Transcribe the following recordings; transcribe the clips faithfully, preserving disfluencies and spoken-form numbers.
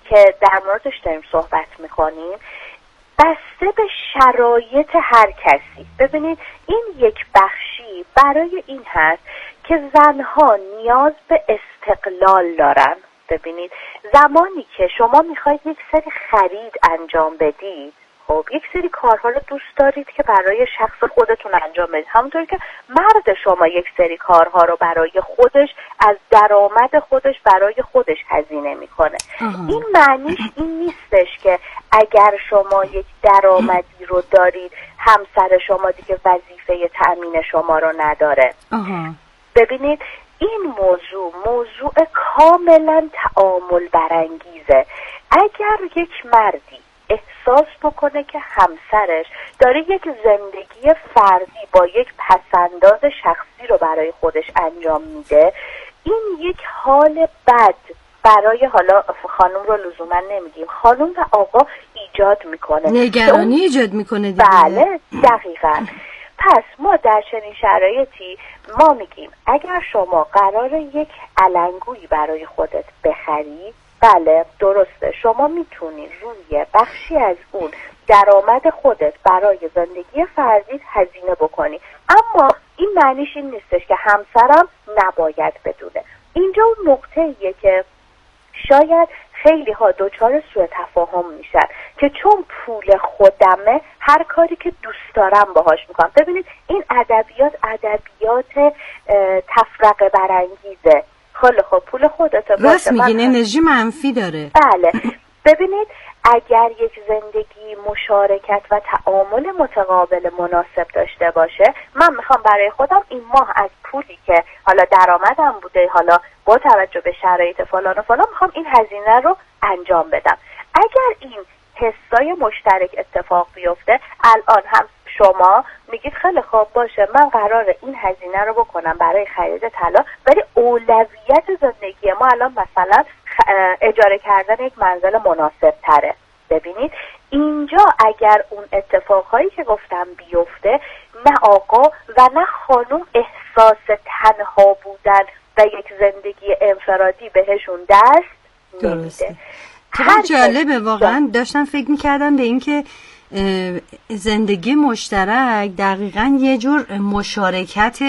که در موردش داریم صحبت میکنیم بسته به شرایط هر کسی. ببینید این یک بخشی برای این هست که زنها نیاز به استقلال دارن. ببینید زمانی که شما میخواید یک سری خرید انجام بدید، خب یک سری کارها رو دوست دارید که برای شخص خودتون انجام بدید، همونطور که مرد شما یک سری کارها رو برای خودش از درآمد خودش برای خودش هزینه میکنه. این معنیش این نیستش که اگر شما یک درآمدی رو دارید همسر شما دیگه وظیفه تأمین شما رو نداره. آها. ببینید این موضوع موضوع کاملا تعامل برانگیزه. اگر یک مردی احساس بکنه که همسرش داره یک زندگی فردی با یک پسنداز شخصی رو برای خودش انجام میده، این یک حال بد برای حالا خانم رو لزوما نمیگیم، خانم و آقا ایجاد میکنه، نگرانی ایجاد میکنه دیگه. بله دقیقاً. پس ما در چنین شرایطی ما میگیم اگر شما قرار یک علنگویی برای خودت بخری، بله درسته شما میتونی روی بخشی از اون درآمد خودت برای زندگی فردیت هزینه بکنی، اما این معنیش این نیستش که همسرم نباید بدونه. اینجا اون نقطه‌ایه که شاید خیلی ها دوچار سوء تفاهم میشن که چون پول خودمه هر کاری که دوست دارم باهاش میکنم. ببینید این ادبیات ادبیات تفرقه برانگیزه. خیلی خب پول خودته باشه، راست میگین، انرژی منفی داره. بله ببینید اگر یک زندگی مشارکت و تعامل متقابل مناسب داشته باشه، من میخوام برای خودم این ماه از پولی که حالا درآمدم بوده، حالا با توجه به شرایط فلان و فلان، میخوام این هزینه رو انجام بدم. اگر این حسای مشترک اتفاق بیفته، الان هم شما میگید خیلی خوب باشه من قراره این هزینه رو بکنم برای خرید طلا، ولی اولویت زندگی ما الان مثلا اجاره کردن یک منزل مناسب تره. ببینید اینجا اگر اون اتفاقهایی که گفتم بیفته، نه آقا و نه خانم احساس تنها بودن و یک زندگی انفرادی بهشون دست نمیده. چقدر جالبه واقعا. داشتم فکر میکردم به این که زندگی مشترک دقیقاً یه جور مشارکت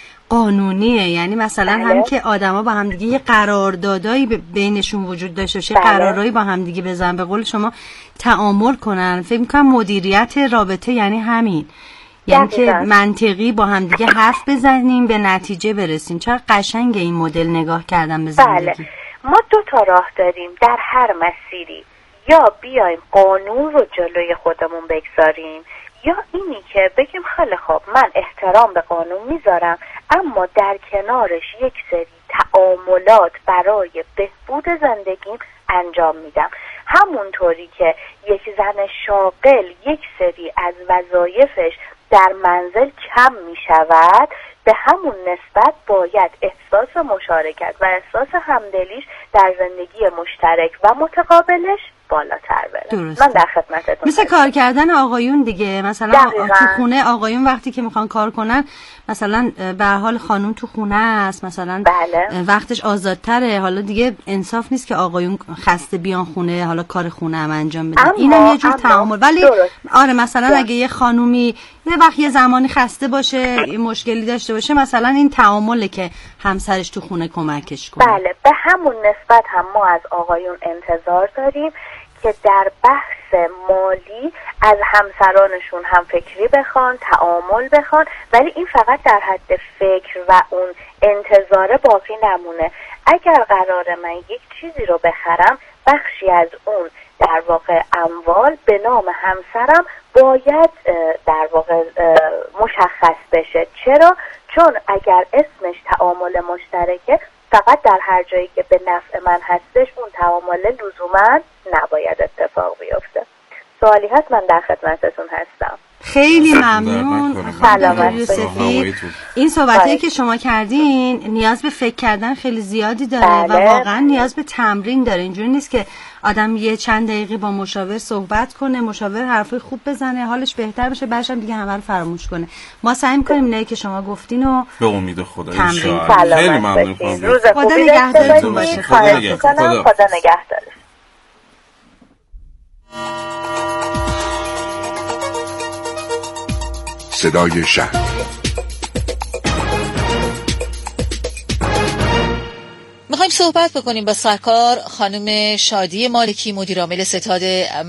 قانونیه، یعنی مثلا بله. هم که آدما با هم دیگه یه قراردادایی بینشون وجود داشته باشه، بله. قرارایی با هم دیگه بزنن، به قول شما تعامل کنن. فکر می‌کنم مدیریت رابطه یعنی همین، یعنی که منطقی با هم دیگه حرف بزنیم به نتیجه برسیم. چقدر قشنگه این مدل نگاه کردن به زندگی. بله. ما دو تا راه داریم در هر مسیری، یا بیایم قانون رو جلوی خودمون بگذاریم، یا اینی که بگیم خیلی خوب من احترام به قانون میذارم اما در کنارش یک سری تعاملات برای بهبود زندگیم انجام میدم. همونطوری که یک زن شاغل یک سری از وظایفش در منزل کم میشود، به همون نسبت باید احساس مشارکت و احساس همدلیش در زندگی مشترک و متقابلش بالاتر بره. درسته. من در خدمتتون. مثل کار کردن آقایون دیگه، مثلا دقیقا. تو خونه آقایون وقتی که میخوان کار کنن، مثلا به هر حال خانم تو خونه است، مثلا بله. وقتش آزادتره، حالا دیگه انصاف نیست که آقایون خسته بیان خونه حالا کار خونه هم انجام بدن. اینم یه جور تعامل. ولی درست. آره مثلا درست. اگه یه خانومی یه وقت یه زمانی خسته باشه، یه مشکلی داشته باشه، مثلا این تعامله که همسرش تو خونه کمکش کنه. بله، به همون نسبت هم ما از آقایون انتظار داریم که در بحث مالی از همسرانشون هم فکری بخوان، تعامل بخوان، ولی این فقط در حد فکر و اون انتظار باقی نمونه. اگر قراره من یک چیزی رو بخرم، بخشی از اون در واقع اموال به نام همسرم باید در واقع مشخص بشه. چرا؟ چون اگر اسمش تعامل مشترکه، فقط در هر جایی که به نفع من هستش اون تعامل لزوما نباید اتفاق بیفته. سوالی هست؟ من در خدمتتون هستم. خیلی ممنون. سلامت باشید. این صحبتی که شما کردین نیاز به فکر کردن خیلی زیادی داره بله. و واقعا نیاز به تمرین داره. اینجوری نیست که آدم یه چند دقیقه با مشاور صحبت کنه، مشاور حرفای خوب بزنه، حالش بهتر بشه، بعدش هم دیگه همه رو فراموش کنه. ما سعی می‌کنیم اینایی که شما گفتین و به امید خدا تمرین. خیلی ممنون. روز خوبی داشته باشید. خدا نگهدار. خدا نگهدار. صدای شهر. میخوایم صحبت بکنیم با سرکار خانم شادی مالکی، مدیرعامل ستاد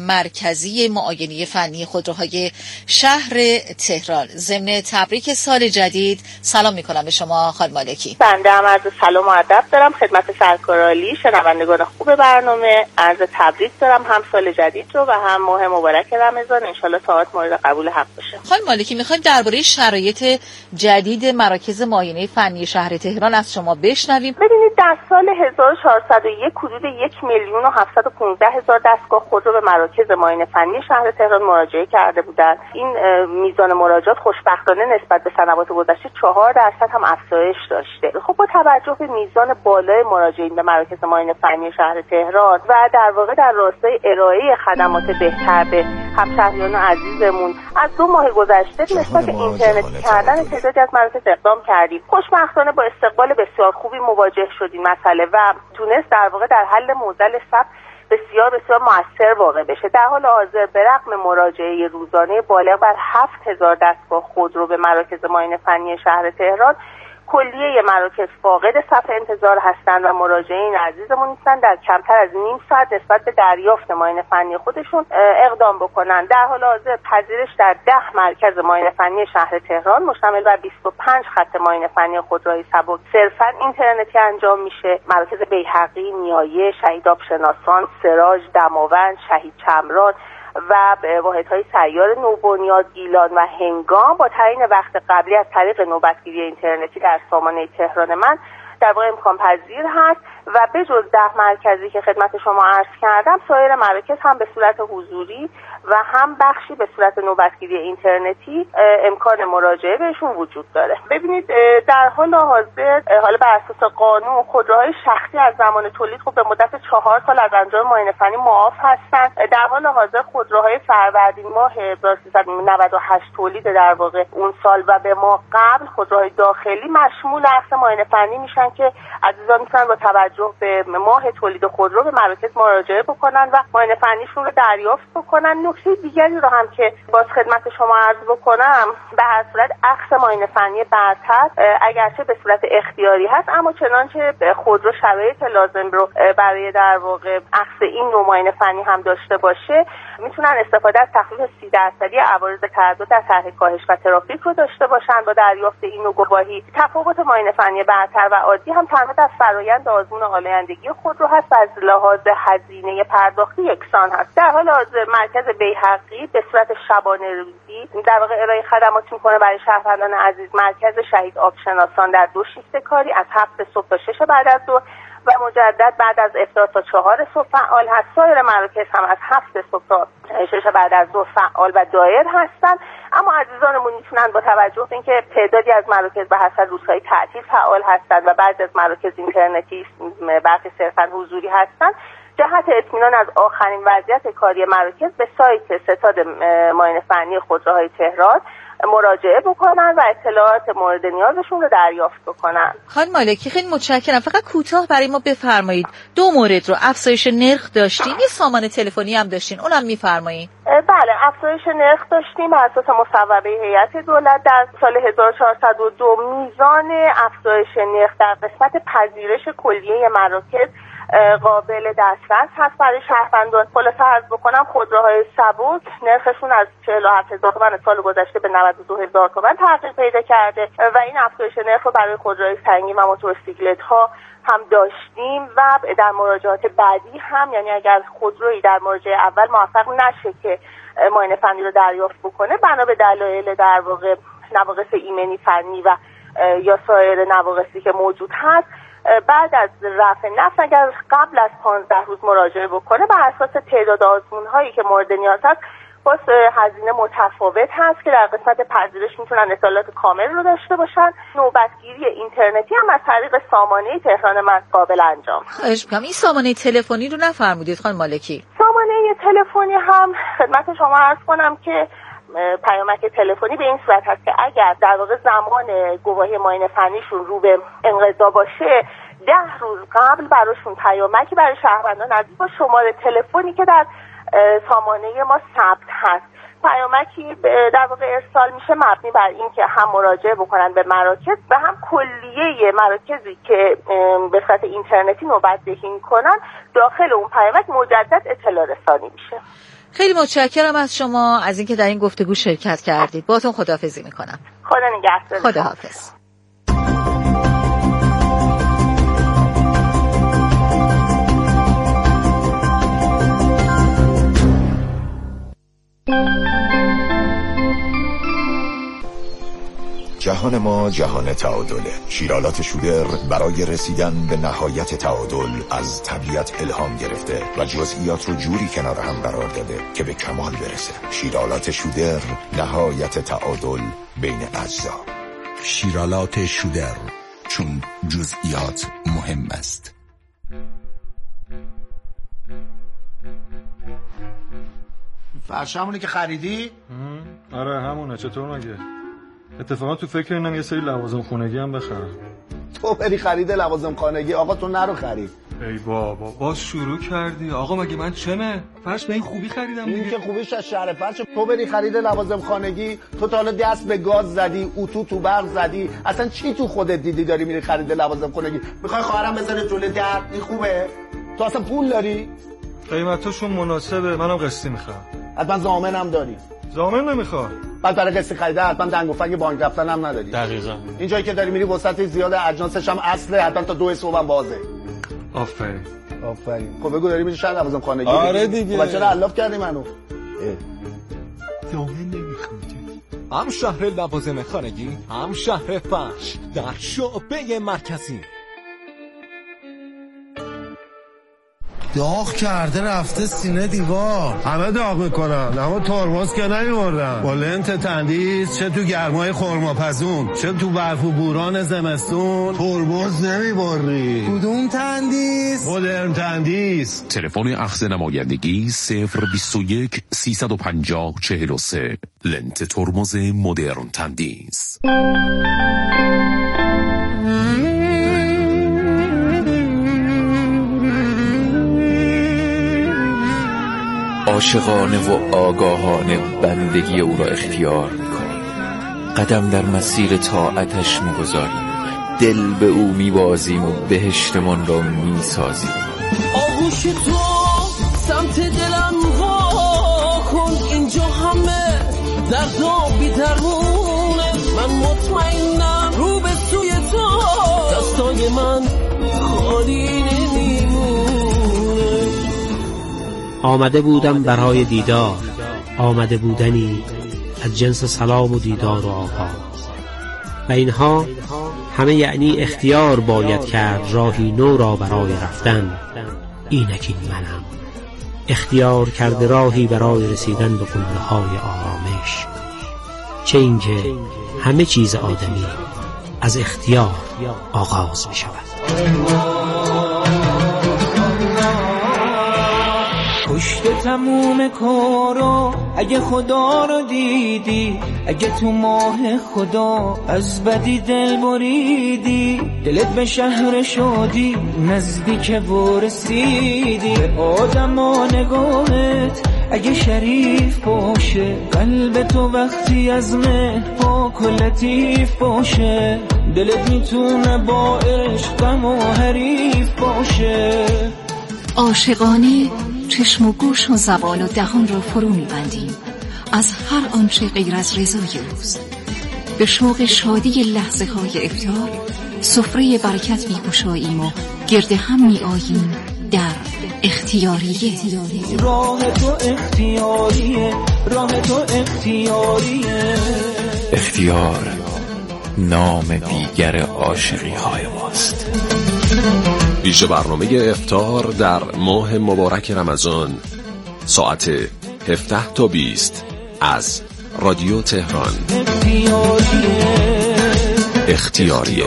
مرکزی معاینه فنی خودروهای شهر تهران. ضمن تبریک سال جدید سلام میکنم به شما خانم مالکی. بنده هم عرض سلام و ادب دارم خدمت سرکار عالی، شنوندگان خوب برنامه. عرض تبریک دارم هم سال جدید رو و هم ماه مبارک رمضان. انشالله طاعات مورد قبول حق باشه. خانم مالکی، میخوایم درباره شرایط جدید مراکز معاینه فنی شهر تهران از شما بشنویم. ببینید، در سال هزار و چهارصد و یک حدود یک میلیون و هفتصد و پانزده هزار دستگاه خودرو به مراکز معاینه فنی شهر تهران مراجعه کرده بودند. این میزان مراجعات خوشبختانه نسبت به سنوات گذشته چهار درصد هم افزایش داشته. خب با توجه به میزان بالای مراجعین به مراکز معاینه فنی شهر تهران و در واقع در راستای ارائه خدمات بهتر به همشهریان عزیزمون، از دو ماه گذشته نسبت به اینترنتی کردن تعدادی از مراکز اقدام کردیم. خوشبختانه با استقبال بسیار خوبی مواجه شدیم مسئله و تونست در واقع در حل معضل ثبت بسیار بسیار مؤثر واقع بشه. در حال حاضر به رغم مراجعه روزانه بالغ بر هفت هزار دستگاه خودرو به مراکز معاینه فنی شهر تهران، کلیه مراکز فاقد صف انتظار هستند و مراجعین عزیزمون نیستن در کمتر از نیم ساعت نسبت به دریافت معاینه فنی خودشون اقدام بکنن. در حال حاضر پذیرش در ده مرکز معاینه فنی شهر تهران مشتمل بر بیست و پنج خط معاینه فنی خودروهای سبک صرفاً اینترنتی انجام میشه. مراکز بیهقی، نیایه، شهید آبشناسان، سراج، دماوند، شهید چمران و واحدهای سیار نوبنیاد، گیلان و هنگام با تعیین وقت قبلی از طریق نوبتگیری اینترنتی در سامانه تهران من در واقع امکان پذیر هست و به جز ده مرکزی که خدمت شما عرض کردم، سایر مراکز هم به صورت حضوری و هم بخشی به صورت نوبتگیری اینترنتی امکان مراجعه بهشون وجود داره. ببینید، در حال حاضر حالا بر اساس قانون خودروهای شخصی از زمان تولید خب به مدت چهار سال از انجام معاینه فنی معاف هستند. در حال حاضر خودروهای فروردین ماه هزار و سیصد و نود و هشت تولید در واقع اون سال و به ما قبل خودروهای داخلی مشمول اخذ معاینه فنی میشن که عزیزان میتونن با توجه به ماه تولید خودرو به مراکز مراجعه بکنن و معاینه فنیشون رو دریافت بکنن. نکته دیگری رو هم که باز خدمت شما عرض بکنم، به هر صورت اخذ معاینه فنی برتر اگرچه به صورت اختیاری هست، اما چنانچه خودرو شرایط لازم رو برای در واقع اخذ این نوع معاینه فنی هم داشته باشه، میتونن استفاده از تخفیف سی درصدی عوارض تردد در طرح کاهش و ترافیک رو داشته باشن. با دریافت این نوع گواهی تفاوت معاینه فنی برتر و عادی هم تنها در فرآیند آزمون آلایندگی خودرو هست و از لحاظ هزینه پرداختی یکسان هست. در حال حاضر مرکز بیهقی به صورت شبانه روزی در واقع ارائه خدمات میکنه برای شهروندان عزیز. مرکز شهید آبشناسان در دو شیفت کاری از هفت صبح تا شش بعد از ظهر و مجدد بعد از افطار تا چهار صبح فعال هست. سایر مراکز هم از هفت صبح تا شش بعد از ظهر فعال و دایر هستند. اما عزیزانمون میتونن با توجه به اینکه تعدادی از مراکز به حسب روزهای تعطیل فعال هستند و بعضی از مراکز اینترنتی برخی صرفاً حضوری هستند، جهت اطمینان از آخرین وضعیت کاری مراکز به سایت ستاد معاینه فنی خودروهای تهران مراجعه بکنن و اطلاعات مورد نیازشون رو دریافت بکنن. خانم مالکی، خیلی متشکرم. فقط کوتاه برای ما بفرمایید دو مورد رو، افزایش نرخ داشتیم، یه سامان تلفنی هم داشتین، اونم میفرمایید. بله، افزایش نرخ داشتیم بر اساس مصوبه هیئت دولت. در سال هزار و چهارصد و دو میزان افزایش نرخ در قسمت پذیرش کلیه مراکز قابل دسترس هست برای شهروندان. خلاصه عرض بکنم خودروهای سبک نرخشون از چهل و هفت هزار تومان سال گذشته به نود و دو هزار تومان تغییر پیدا کرده و این افزایش نرخ رو برای خودروهای سنگین و موتورسیکلت ها هم داشتیم و در مراجعات بعدی هم، یعنی اگر خودرویی در مراجعه اول موفق نشه که معاینه فنی رو دریافت بکنه بنا به دلایل در واقع نواقص ایمنی فنی و یا سایر نواقصی که موجود هست، بعد از رفع نفس اگر قبل از پانزده روز مراجعه بکنه بر اساس تعداد آزمون هایی که مورد نیاز هست باز هزینه متفاوت هست که در قسمت پذیرش میتونن اطلاعات کامل رو داشته باشن. نوبتگیری اینترنتی هم از طریق سامانه تهران من قابل انجام. خواهش می‌کنم این سامانه تلفنی رو نفرمودید خانم مالکی. سامانه تلفنی هم خدمت شما عرض کنم که پیامک تلفنی به این صورت هست که اگر در واقع زمان گواهی معاینه فنیشون رو به انقضا باشه، ده روز قبل براشون پیامکی برای شهروندان عزیز با شماره تلفنی که در سامانه ما ثبت هست. پیامکی در واقع ارسال میشه مبنی بر این که هم مراجعه بکنن به مراکز و هم کلیه مراکزی که به صورت اینترنتی نوبت‌دهی میکنن داخل اون پیامک مجدد اطلاع رسانی میشه. خیلی متشکرم از شما از اینکه در این گفتگو شرکت کردید. باهاتون خداحافظی میکنم. خدا نگهدار. خداحافظ. جهان ما جهان تعادله. شیرالات شودر برای رسیدن به نهایت تعادل از طبیعت الهام گرفته و جزئیات رو جوری کنار هم قرار داده که به کمال برسه. شیرالات شودر، نهایت تعادل بین اجزا. شیرالات شودر، چون جزئیات مهم است. فرش همونه که خریدی؟ آره همونه. چطور مگه؟ اتفاقا تو فکر اینم یه سری لوازم خونگی هم بخرم. تو بری خرید لوازم خانگی؟ آقا تو نرو خرید. ای بابا باز شروع کردی. آقا مگه من چمه؟ فرش به این خوبی خریدم دیگه. این که خوبیش از شهر فرش. تو بری خرید لوازم خانگی، تو تا حالا دست به گاز زدی، اتو تو برق زدی، اصلا چی تو خودت دیدی داری میری خرید لوازم خانگی؟ میخوای خواهرم بذاره جلوی در؟ این خوبه؟ تو اصلا پول داری؟ قیمتاشون مناسبه، منم قسطی میخوام. حتما ضامنم داری؟ ضامن نمیخواد. بعد برای قسط خریده حتما دنگ و فنگ بانک رفتن هم نداری. دقیقاً. این جایی که داری میری وسعت زیاده، اجناسش هم اصله، حتما تا دو صبح هم بازه. آفرین. آفرین. خب بگو داری میری شهر لوازم خانگی؟ آره دیگه. خب چرا الاف کردی منو؟ ضامن نمیخواد. هم شهر لوازم خانگی، هم شهر فرش در شعبه مرکزی. داغ کرده رفته سینه دیوار. همه داغ میکنن اما ترمز که نمیوردن. با لنت تندیس چه تو گرمای خرماپزون چه تو برف و بوران زمستون ترمز نمیبری. کدوم تندیس؟ مدرن تندیس. تلفن اخذ نمایندگی صفر بیست و یک سیصد و پنجاه چهل و سه. لنت ترمز مدرن تندیس. عاشقانه و آگاهانه بندگی او را اختیار می‌کنیم. قدم در مسیر طاعتش می‌گذاریم. دل به او می‌بازیم و بهشتمان را می‌سازیم. آغوش تو سمت دلم وا کن، اینجا همه دردا بی درمونه. من مطمئنم رو به سوی تو دستای من خالی نمیمونه. آمده بودم برای دیدار، آمده بودنی از جنس سلام و دیدار و آغاز، و اینها همه یعنی اختیار باید کرد راهی نو را برای رفتن. اینک این منم اختیار کرده راهی برای رسیدن به قله‌های آرامش. چه اینکه همه چیز آدمی از اختیار آغاز می شود. پشت تموم کارا اگه خدا رو دیدی، اگه تو ماه خدا از بدی دل بریدی، دلت به شهر شادی نزدیک برسیدی. به آدم و نگاهت اگه شریف باشه، قلب تو وقتی از مهر پاک و لطیف باشه، دلت میتونه با عشق غم و حریف باشه. عاشقانه چشم و گوش و زبان و دهان را فرو می‌بندیم از هر آنچه غیر از رضای اوست. به شوق شادی لحظه های افطار سفره برکت می‌گشاییم و گرد هم می‌آییم در اختیاریه. راه تو اختیاریه، راه تو اختیاریه. اختیار نام دیگر عاشقی های ماست. ویژه برنامه افطار در ماه مبارک رمضان ساعت هفده تا بیست از رادیو تهران. اختیاریه, اختیاریه.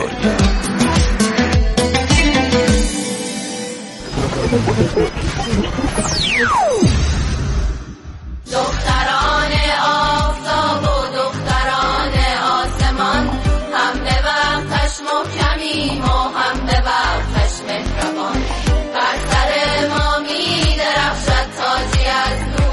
دختران آفتاب و دختران آسمان، هم به وقتش محکمیم و هم به وقتش مهربان. بر سر ما می درخشد تاجی از نور،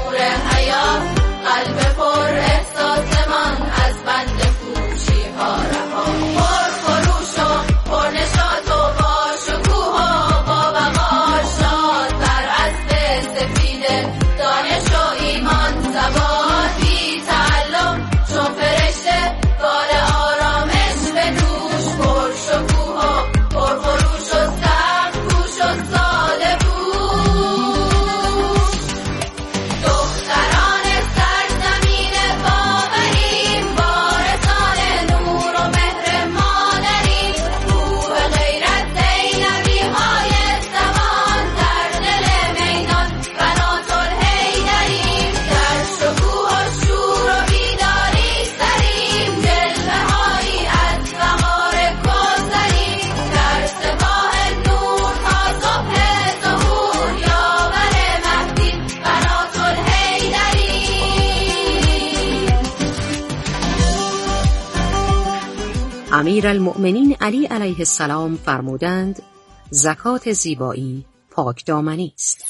امیرالمؤمنین علی علیه السلام فرمودند زکات زیبایی پاک دامنی است.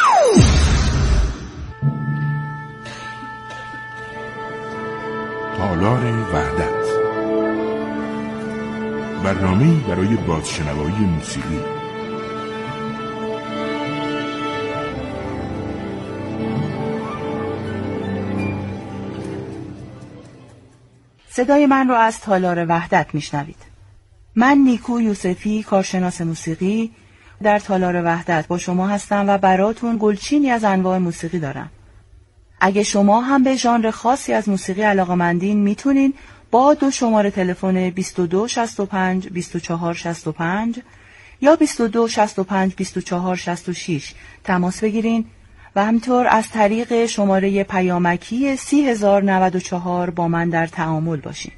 تالار وحدت، برنامه‌ای برای بازشنوایی موسیقی. صدای من را از تالار وحدت میشنوید. من نیکو یوسفی، کارشناس موسیقی، در تالار وحدت با شما هستم و براتون گلچینی از انواع موسیقی دارم. اگه شما هم به ژانر خاصی از موسیقی علاقه‌مندین میتونین با دو شماره تلفن بیست و دو شصت و پنج بیست و چهار شصت و پنج یا بیست و دو شصت و پنج بیست و چهار شصت و شش تماس بگیرین و همطور از طریق شماره پیامکی سی هزار و نود و چهار با من در تعامل باشین.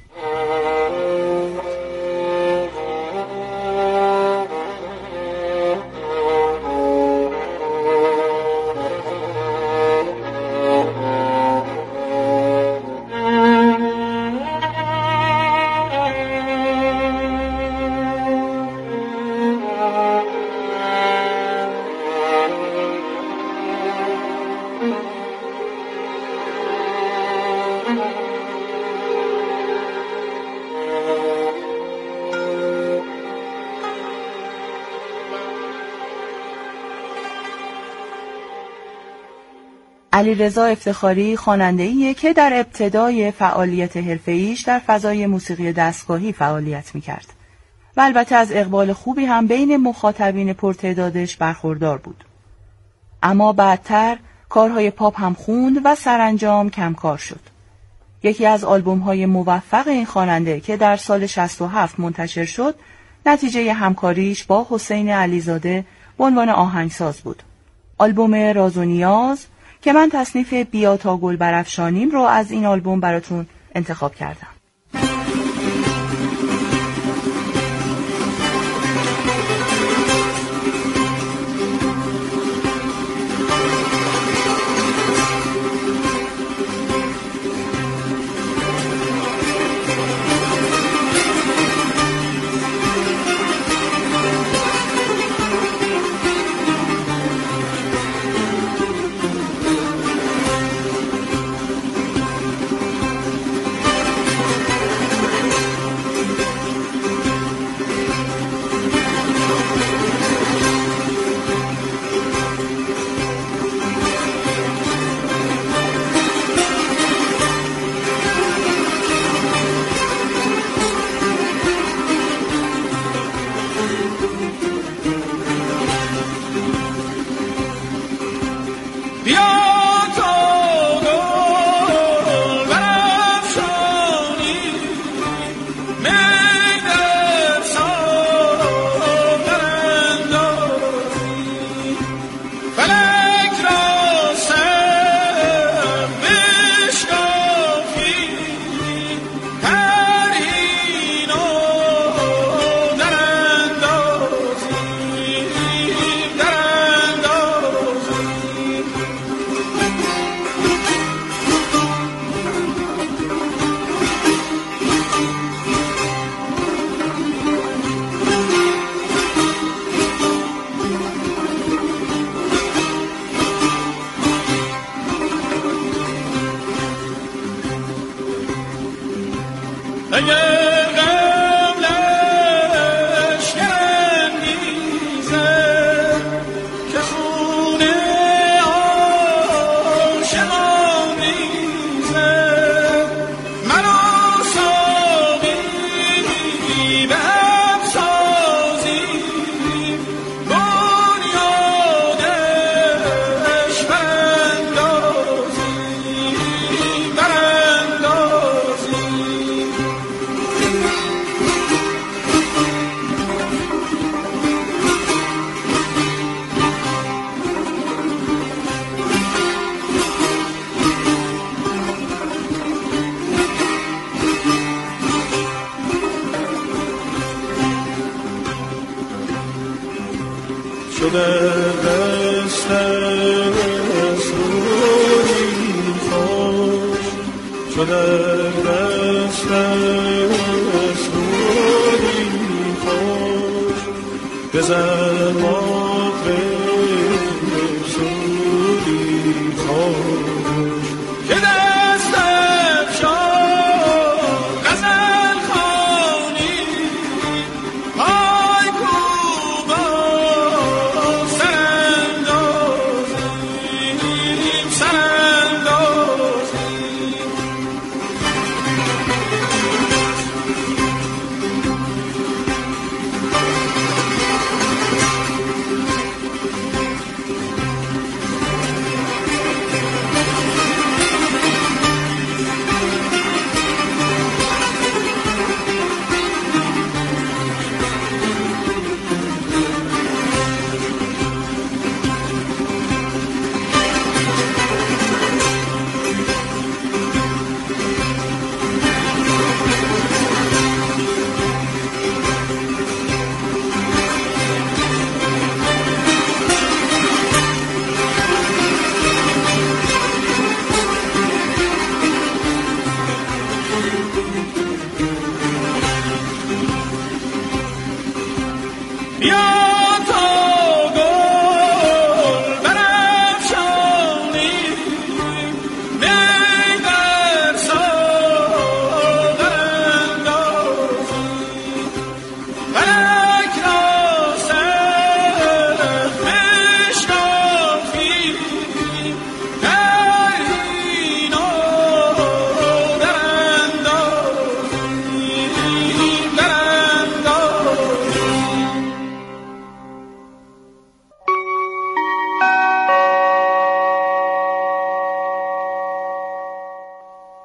علیرضا افتخاری خواننده‌ایه که در ابتدای فعالیت حرفه‌ایش در فضای موسیقی دستگاهی فعالیت می‌کرد و البته از اقبال خوبی هم بین مخاطبین پرتعدادش برخوردار بود. اما بعدتر کارهای پاپ هم خوند و سرانجام کمکار شد. یکی از آلبوم‌های موفق این خواننده که در سال شصت و هفت منتشر شد، نتیجه همکاریش با حسین علیزاده به عنوان آهنگساز بود. آلبوم راز و نیاز که من تصنیف بیا تا گل برافشانیم رو از این آلبوم براتون انتخاب کردم.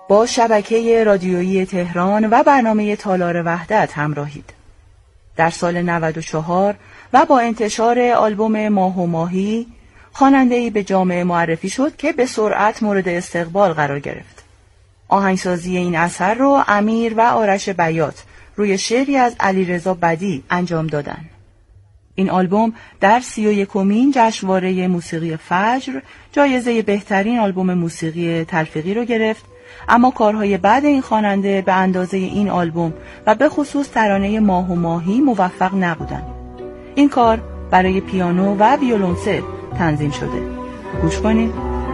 با شبکه رادیویی تهران و برنامه تالار وحدت همراهید. در سال نود و چهار و با انتشار آلبوم ماه و ماهی، خواننده‌ای به جامعه معرفی شد که به سرعت مورد استقبال قرار گرفت. آهنگسازی این اثر رو امیر و آرش بیات روی شعری از علیرضا بدیع انجام دادند. این آلبوم در سی و یکمین جشنواره موسیقی فجر جایزه بهترین آلبوم موسیقی تلفیقی رو گرفت، اما کارهای بعد این خواننده به اندازه این آلبوم و به خصوص ترانه ماه و ماهی موفق نبودند. این کار برای پیانو و ویولنسل تنظیم شده. گوش کنید.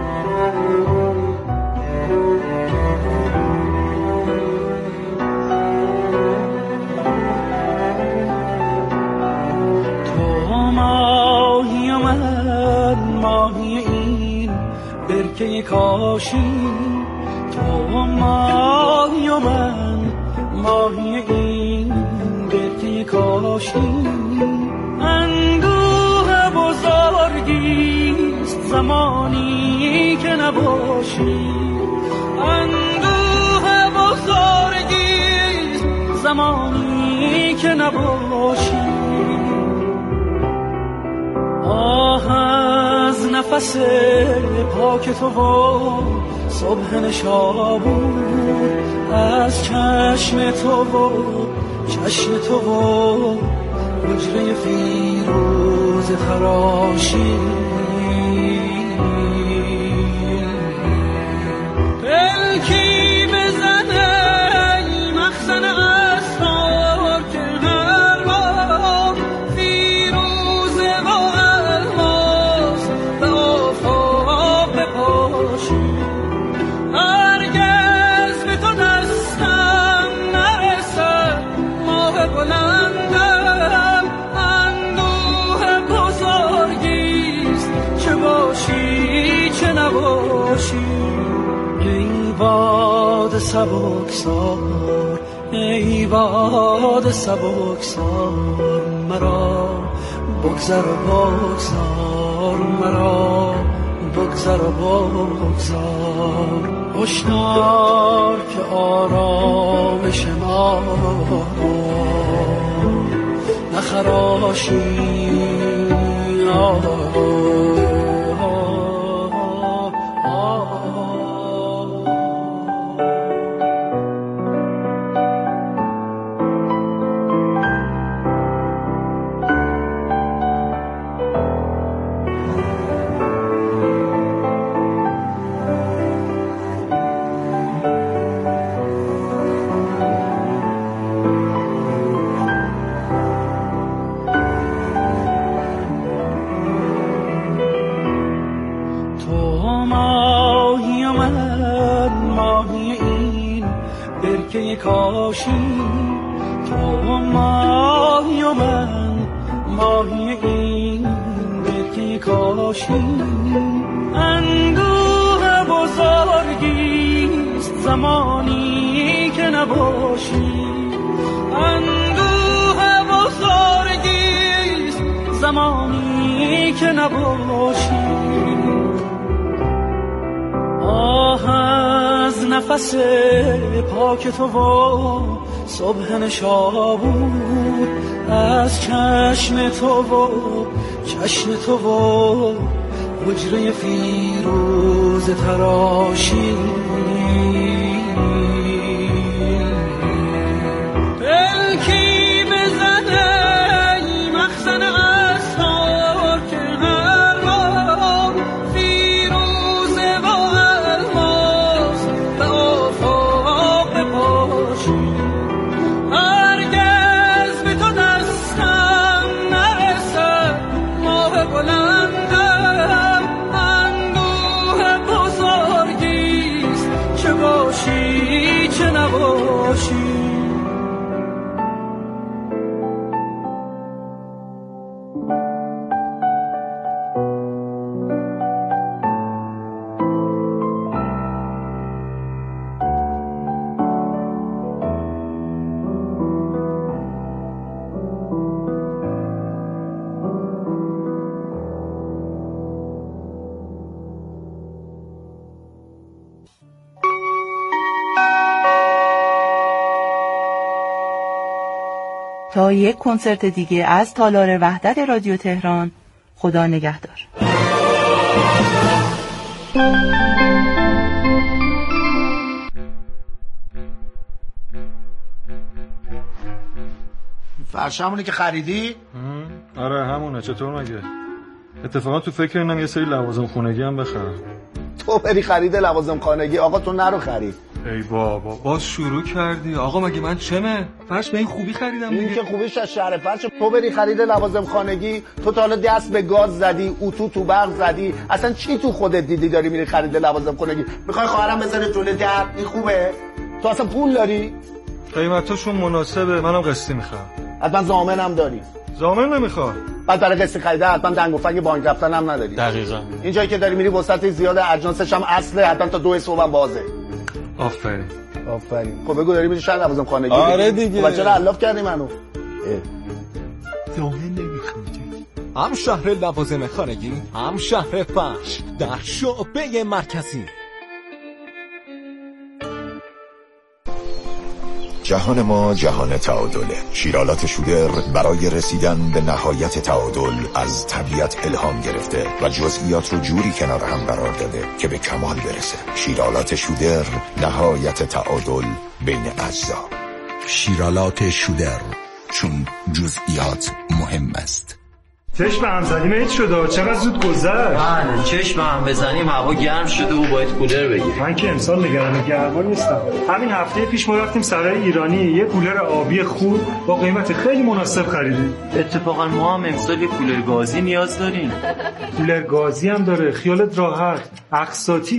ماهی این برکه کاشی، تو ماهی و من ماهی این برکه کاشی. اندوه بزرگیست زمانی که نباشی، اندوه بزرگیست زمانی که نباشی. آه از نفس پاک تو و صبح نشابور، از چشم تو و چشم تو و حجره فیروز تراشی. پلکی بزنه ای مخزن اسرار که هر بار فیروزه و الماس به آفاق بپاشی. هرگز به تو دستم نرسد ماه بلندم، اندوه بزرگیست چه باشی چه نباشی. ای باد سبکسار، ای باد سبکسار، مرا بگذر و بگذار، مرا بگذر و بگذار. هشدار که آرامش ما نخراشی. کاشی، تو ماهی و من ماهی این برکه کاشی. اندوه بزرگیست زمانی که نباشی، اندوه بزرگیست زمانی که نباشی. آه از نفس پاک تو و صبح نشابور، از چشم تو و چشم تو و حجره فیروز تراشی. پلکی بزنه ای مخزن اسرار که هر بار فیروزه و الماس به آفاق بپاشی. هرگز به تو دستم نرسد ماه بلندم، اندوه بزرگیست چه باشی چه نباشی. تا یک کنسرت دیگه از تالار وحدت رادیو تهران، خدا نگهدار. فرش همونی که خریدی؟ آره همونه. چطور مگه؟ اتفاقا تو فکر اینم یه سری لوازم خونگی هم بخرم. تو بری خرید لوازم خانگی، آقا تو نرو خرید. ای بابا باز شروع کردی. آقا مگه من چمه؟ فرش به این خوبی خریدم دیگه. این که خوبیش از شهر فرش. تو بری خرید لوازم خانگی، تو تا حالا دست به گاز زدی، اتو تو برق زدی، اصلا چی تو خودت دیدی داری میری خرید لوازم خانگی؟ میخوای خواهرم بذاره جلوی در؟ این خوبه؟ تو اصلا پول داری؟ قیمتاشون مناسبه، منم قسطی میخوام. حتما ضامنم داری؟ ضامن نمیخوام. بعد برای قسطی خریده حتما دنگ و فنگ بانک رفتن هم نداری. دقیقاً. این جایی که داری میری وسط زیاد اجناسش هم اصله، حتما تا دو صبح هم بازه. آفرین. آفرین. خب بگو داری میری شهر لوازم خانگی؟ آره دیگه. خب چرا علاف کردی منو؟ ضامن نمیخوام. هم شهر لوازم خانگی، هم شهر فرش در شعبه مرکزی. جهان ما جهان تعادله. شیرالات شوگر برای رسیدن به نهایت تعادل از طبیعت الهام گرفته و جزئیات رو جوری کنار هم قرار داده که به کمال برسه. شیرالات شوگر، نهایت تعادل بین اجزا. شیرالات شوگر، چون جزئیات مهم است. چشم هم زدیم ایت شده. چقدر زود گذشت. بله چشم هم بزنیم هوا گرم شده و باید کولر بگیریم. من که امسال نگران گرما نیستم. همین هفته پیش ما رفتیم سرای ایرانی یه کولر آبی خوب با قیمت خیلی مناسب خریدیم. اتفاقا ما هم امسال یه کولر گازی نیاز داریم. کولر گازی هم داره، خیالت راحت. اقساطی